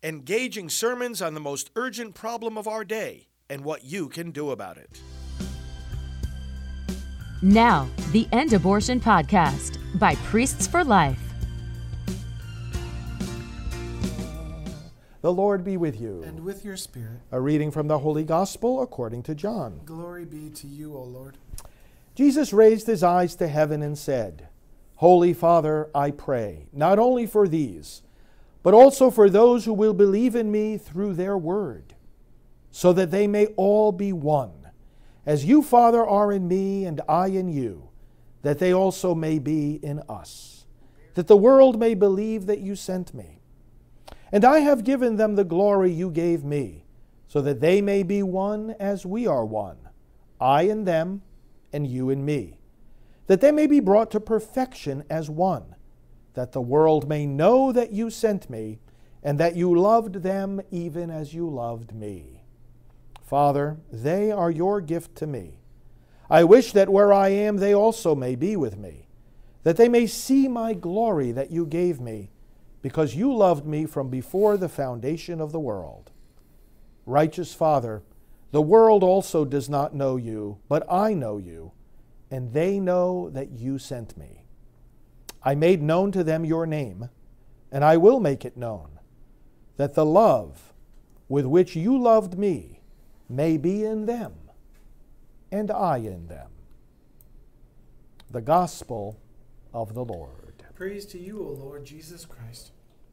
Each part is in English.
Engaging sermons on the most urgent problem of our day and what you can do about it. Now, the End Abortion Podcast by Priests for Life. The Lord be with you. And with your spirit. A reading from the Holy Gospel according to John. Glory be to you, O Lord. Jesus raised his eyes to heaven and said, Holy Father, I pray, not only for these, but also for those who will believe in me through their word, so that they may all be one, as you, Father, are in me and I in you, that they also may be in us, that the world may believe that you sent me. And I have given them the glory you gave me, so that they may be one as we are one, I in them and you in me, that they may be brought to perfection as one, that the world may know that you sent me, and that you loved them even as you loved me. Father, they are your gift to me. I wish that where I am they also may be with me, that they may see my glory that you gave me, because you loved me from before the foundation of the world. Righteous Father, the world also does not know you, but I know you, and they know that you sent me. I made known to them your name, and I will make it known, that the love with which you loved me may be in them, and I in them. The Gospel of the Lord. Praise to you, O Lord Jesus Christ.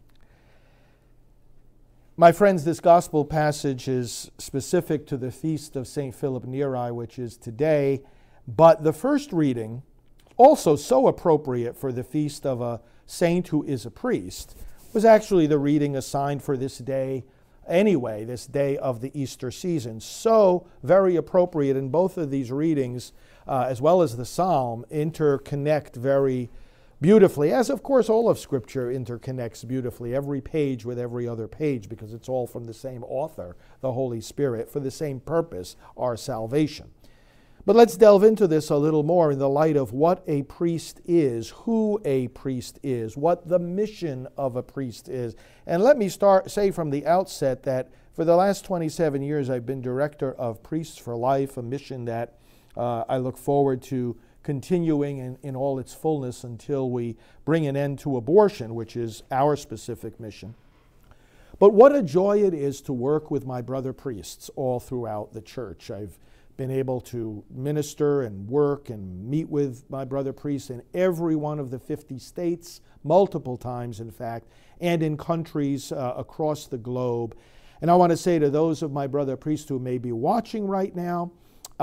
My friends, this Gospel passage is specific to the feast of St. Philip Neri, which is today, but the first reading, also so appropriate for the feast of a saint who is a priest, was actually the reading assigned for this day anyway, this day of the Easter season. So very appropriate, in both of these readings, as well as the psalm, interconnect very beautifully, as of course all of Scripture interconnects beautifully, every page with every other page, because it's all from the same author, the Holy Spirit, for the same purpose, our salvation. But let's delve into this a little more in the light of what a priest is, who a priest is, what the mission of a priest is. And let me say from the outset that for the last 27 years I've been director of Priests for Life, a mission that I look forward to continuing in all its fullness until we bring an end to abortion, which is our specific mission. But what a joy it is to work with my brother priests all throughout the church. I've been able to minister and work and meet with my brother priests in every one of the 50 states, multiple times in fact, and in countries across the globe. And I want to say to those of my brother priests who may be watching right now,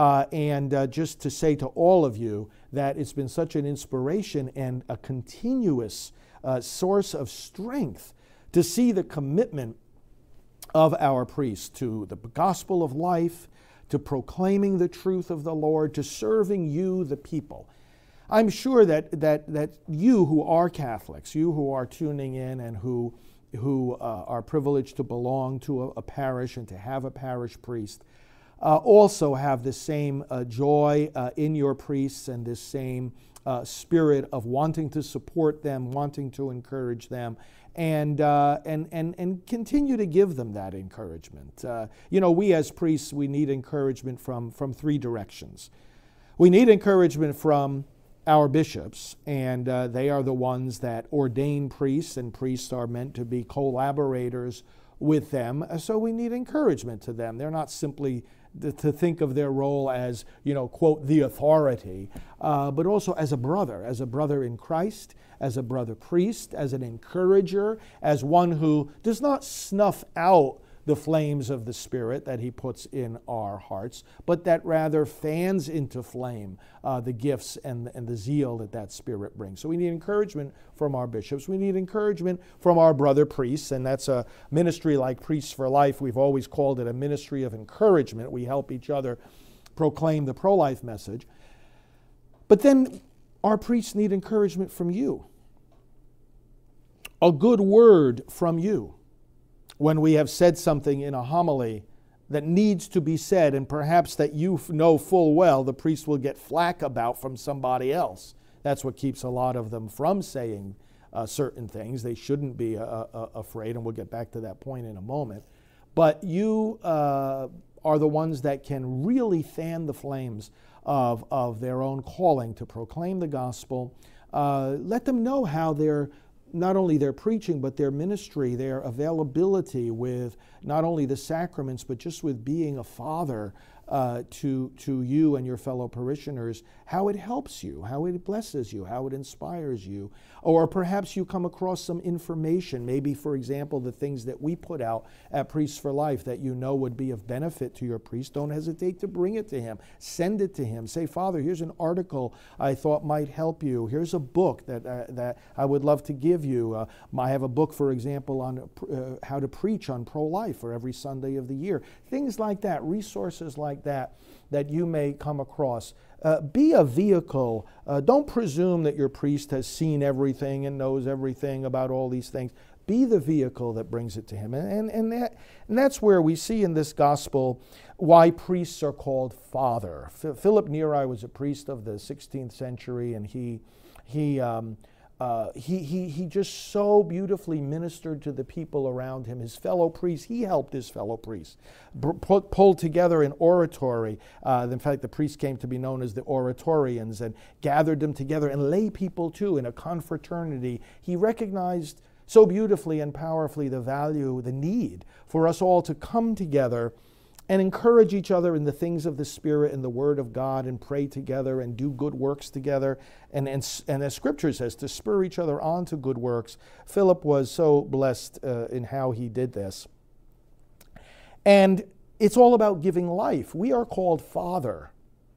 and just to say to all of you that it's been such an inspiration and a continuous source of strength to see the commitment of our priests to the gospel of life, to proclaiming the truth of the Lord, to serving you, the people. I'm sure that you who are Catholics, you who are tuning in and who are privileged to belong to a parish and to have a parish priest, also have the same joy in your priests and this same spirit of wanting to support them, wanting to encourage them, and continue to give them that encouragement. We as priests, we need encouragement from three directions. We need encouragement from our bishops, and they are the ones that ordain priests, and priests are meant to be collaborators with them. So we need encouragement to them. They're not simply to think of their role as, quote, the authority, but also as a brother in Christ, as a brother priest, as an encourager, as one who does not snuff out the flames of the Spirit that He puts in our hearts, but that rather fans into flame the gifts and the zeal that Spirit brings. So we need encouragement from our bishops. We need encouragement from our brother priests, and that's a ministry like Priests for Life. We've always called it a ministry of encouragement. We help each other proclaim the pro-life message. But then our priests need encouragement from you. A good word from you. When we have said something in a homily that needs to be said, and perhaps that you know full well the priest will get flack about from somebody else. That's what keeps a lot of them from saying certain things. They shouldn't be afraid, and we'll get back to that point in a moment. But you are the ones that can really fan the flames of their own calling to proclaim the gospel. Let them know how not only their preaching, but their ministry, their availability with not only the sacraments, but just with being a father to you and your fellow parishioners, how it helps you, how it blesses you, how it inspires you. Or perhaps you come across some information, maybe, for example, the things that we put out at Priests for Life that you know would be of benefit to your priest. Don't hesitate to bring it to him. Send it to him. Say, Father, here's an article I thought might help you. Here's a book that I would love to give you. I have a book, for example, on how to preach on pro-life for every Sunday of the year. Things like that, resources like that you may come across. Be a vehicle. Don't presume that your priest has seen everything and knows everything about all these things. Be the vehicle that brings it to him. And that's where we see in this gospel why priests are called father. Philip Neri was a priest of the 16th century, and he just so beautifully ministered to the people around him. His fellow priests, he helped his fellow priests, pulled together an oratory. In fact, the priests came to be known as the Oratorians, and gathered them together, and lay people too in a confraternity. He recognized so beautifully and powerfully the value, the need for us all to come together and encourage each other in the things of the Spirit and the Word of God, and pray together and do good works together. And as Scripture says, to spur each other on to good works. Philip was so blessed in how he did this. And it's all about giving life. We are called Father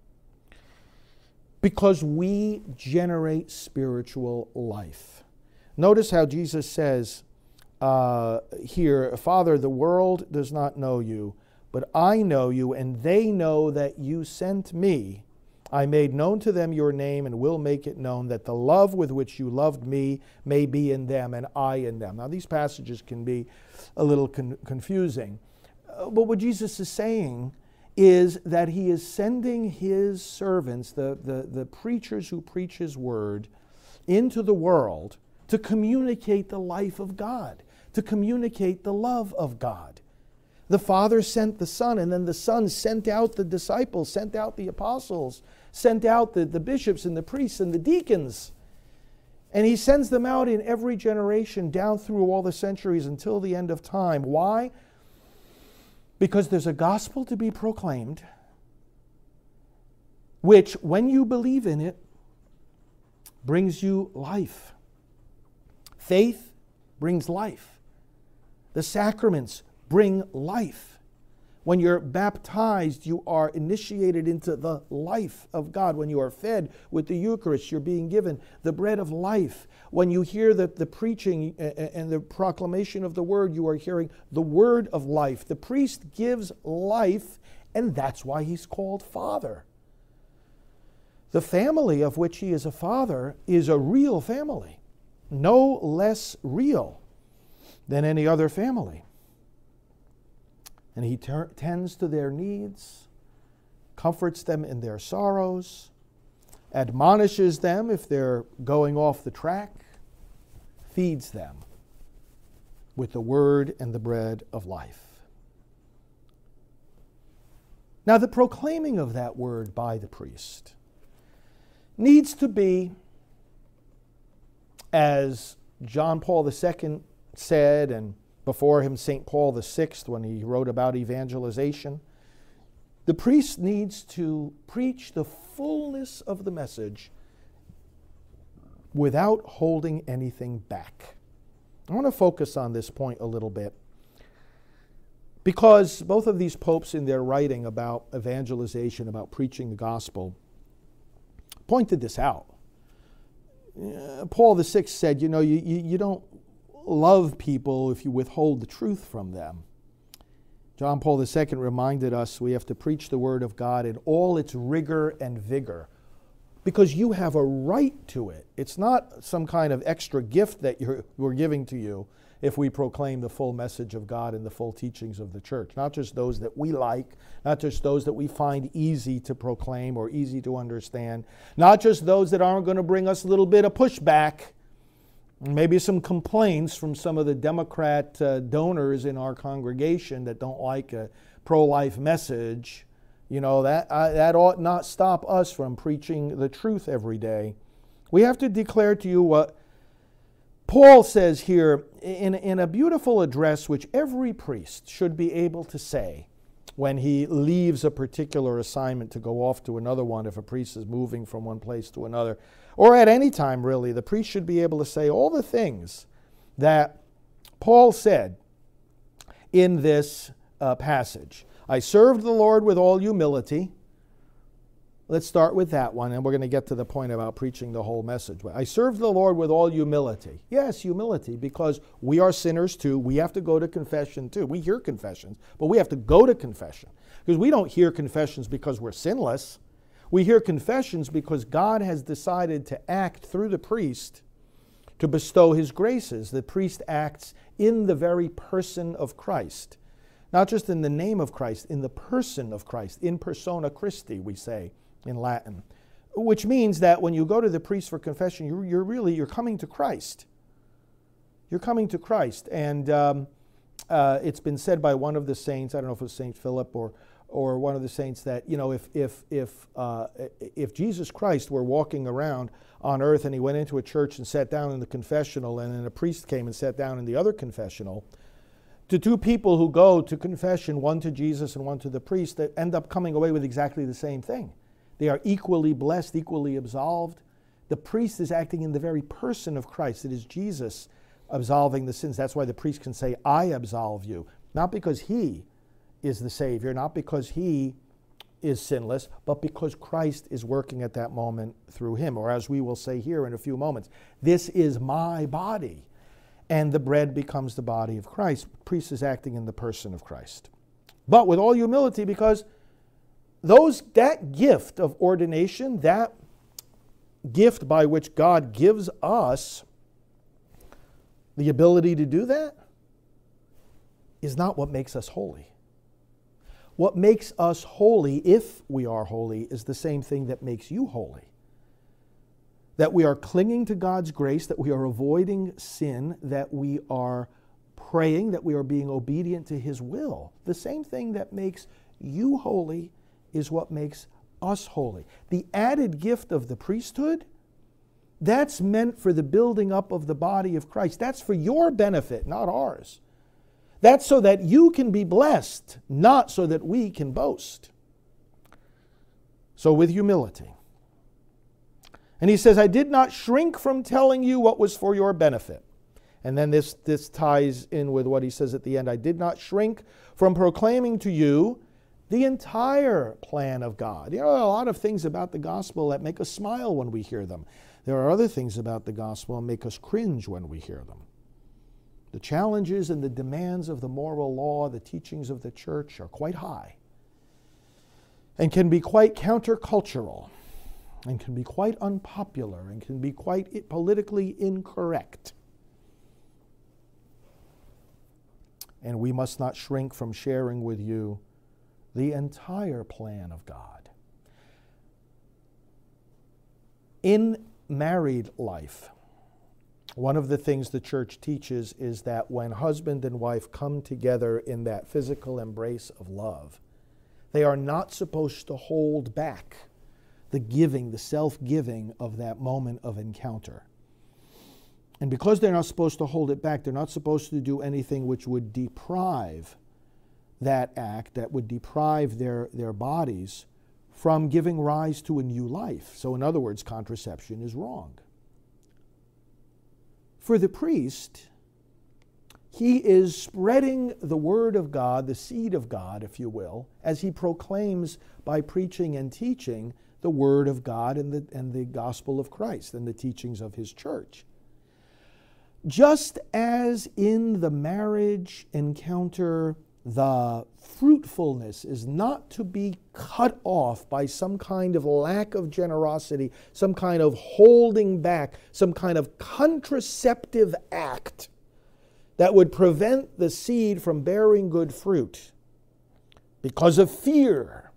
because we generate spiritual life. Notice how Jesus says here, Father, the world does not know you, but I know you, and they know that you sent me. I made known to them your name, and will make it known, that the love with which you loved me may be in them, and I in them. Now, these passages can be a little confusing. But what Jesus is saying is that he is sending his servants, the preachers who preach his word, into the world to communicate the life of God, to communicate the love of God. The Father sent the Son, and then the Son sent out the disciples, sent out the apostles, sent out the bishops and the priests and the deacons. And he sends them out in every generation down through all the centuries until the end of time. Why? Because there's a gospel to be proclaimed, which, when you believe in it, brings you life. Faith brings life. The sacraments bring life. When you're baptized, you are initiated into the life of God. When you are fed with the Eucharist, you're being given the bread of life. When you hear the preaching and the proclamation of the word, you are hearing the word of life. The priest gives life, and that's why he's called Father. The family of which he is a father is a real family, no less real than any other family. And he tends to their needs, comforts them in their sorrows, admonishes them if they're going off the track, feeds them with the word and the bread of life. Now, the proclaiming of that word by the priest needs to be, as John Paul II said, and before him St. Paul VI, when he wrote about evangelization, the priest needs to preach the fullness of the message without holding anything back. I want to focus on this point a little bit, because both of these popes, in their writing about evangelization, about preaching the gospel, pointed this out. Paul VI said, you don't love people if you withhold the truth from them. John Paul II reminded us we have to preach the word of God in all its rigor and vigor, because you have a right to it. It's not some kind of extra gift that we're giving to you if we proclaim the full message of God and the full teachings of the church. Not just those that we like, not just those that we find easy to proclaim or easy to understand, not just those that aren't going to bring us a little bit of pushback. Maybe some complaints from some of the Democrat donors in our congregation that don't like a pro-life message. That ought not stop us from preaching the truth every day. We have to declare to you what Paul says here in a beautiful address which every priest should be able to say when he leaves a particular assignment to go off to another one, if a priest is moving from one place to another, or at any time really, the priest should be able to say all the things that Paul said in this passage. I served the Lord with all humility. Let's start with that one, and we're going to get to the point about preaching the whole message. I served the Lord with all humility. Yes, humility, because we are sinners too. We have to go to confession too. We hear confessions, but we have to go to confession. Because we don't hear confessions because we're sinless. We hear confessions because God has decided to act through the priest to bestow his graces. The priest acts in the very person of Christ. Not just in the name of Christ, in the person of Christ. In persona Christi, we say in Latin, which means that when you go to the priest for confession, you're coming to Christ. You're coming to Christ, and it's been said by one of the saints. I don't know if it was Saint Philip or one of the saints that if Jesus Christ were walking around on earth and he went into a church and sat down in the confessional, and then a priest came and sat down in the other confessional, the two people who go to confession, one to Jesus and one to the priest, that end up coming away with exactly the same thing. They are equally blessed, equally absolved. The priest is acting in the very person of Christ. It is Jesus absolving the sins. That's why the priest can say, I absolve you. Not because he is the Savior, not because he is sinless, but because Christ is working at that moment through him. Or as we will say here in a few moments, this is my body. And the bread becomes the body of Christ. The priest is acting in the person of Christ. But with all humility, because that gift of ordination, that gift by which God gives us the ability to do that, is not what makes us holy. What makes us holy, if we are holy, is the same thing that makes you holy. That we are clinging to God's grace, that we are avoiding sin, that we are praying, that we are being obedient to his will. The same thing that makes you holy is what makes us holy. The added gift of the priesthood, that's meant for the building up of the body of Christ. That's for your benefit, not ours. That's so that you can be blessed, not so that we can boast. So with humility. And he says, I did not shrink from telling you what was for your benefit. And then this ties in with what he says at the end. I did not shrink from proclaiming to you the entire plan of God. There are a lot of things about the gospel that make us smile when we hear them. There are other things about the gospel that make us cringe when we hear them. The challenges and the demands of the moral law, the teachings of the church are quite high and can be quite countercultural and can be quite unpopular and can be quite politically incorrect. And we must not shrink from sharing with you the entire plan of God. In married life, one of the things the church teaches is that when husband and wife come together in that physical embrace of love, they are not supposed to hold back the giving, the self-giving of that moment of encounter. And because they're not supposed to hold it back, they're not supposed to do anything which would deprive that act, that would deprive their bodies from giving rise to a new life. So in other words, contraception is wrong. For the priest, he is spreading the word of God, the seed of God, if you will, as he proclaims by preaching and teaching the word of God and the gospel of Christ and the teachings of his church. Just as in the marriage encounter, the fruitfulness is not to be cut off by some kind of lack of generosity, some kind of holding back, some kind of contraceptive act that would prevent the seed from bearing good fruit because of fear.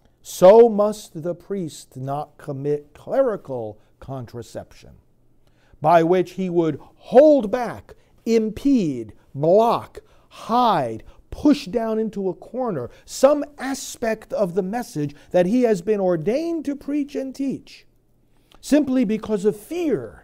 So must the priest not commit clerical contraception, by which he would hold back, impede, block, hide, push down into a corner some aspect of the message that he has been ordained to preach and teach, simply because of fear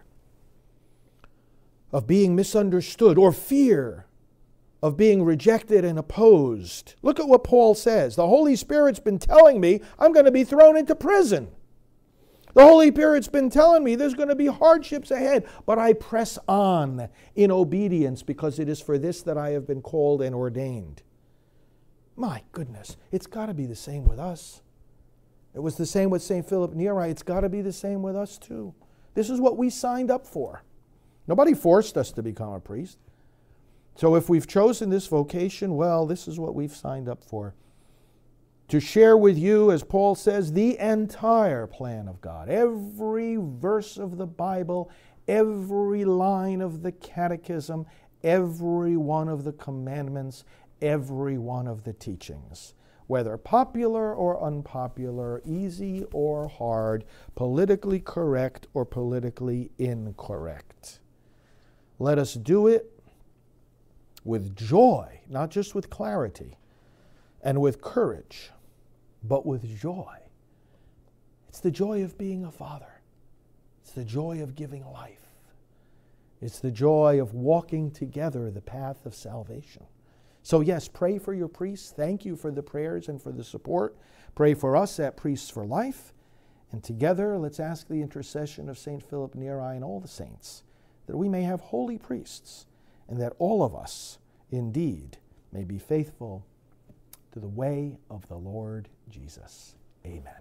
of being misunderstood or fear of being rejected and opposed. Look at what Paul says. The Holy Spirit's been telling me I'm going to be thrown into prison. The Holy Spirit's been telling me there's going to be hardships ahead, but I press on in obedience because it is for this that I have been called and ordained. My goodness, it's got to be the same with us. It was the same with St. Philip Neri. It's got to be the same with us too. This is what we signed up for. Nobody forced us to become a priest. So if we've chosen this vocation, well, this is what we've signed up for. To share with you, as Paul says, the entire plan of God. Every verse of the Bible, every line of the catechism, every one of the commandments, every one of the teachings. Whether popular or unpopular, easy or hard, politically correct or politically incorrect. Let us do it with joy, not just with clarity and with courage, but with joy. It's the joy of being a father. It's the joy of giving life. It's the joy of walking together the path of salvation. So yes, pray for your priests. Thank you for the prayers and for the support. Pray for us at Priests for Life. And together, let's ask the intercession of St. Philip Neri and all the saints that we may have holy priests and that all of us, indeed, may be faithful to the way of the Lord Jesus. Amen.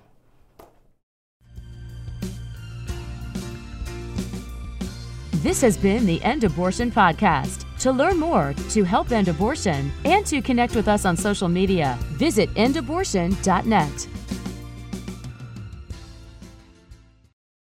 This has been the End Abortion Podcast. To learn more, to help end abortion, and to connect with us on social media, visit endabortion.net.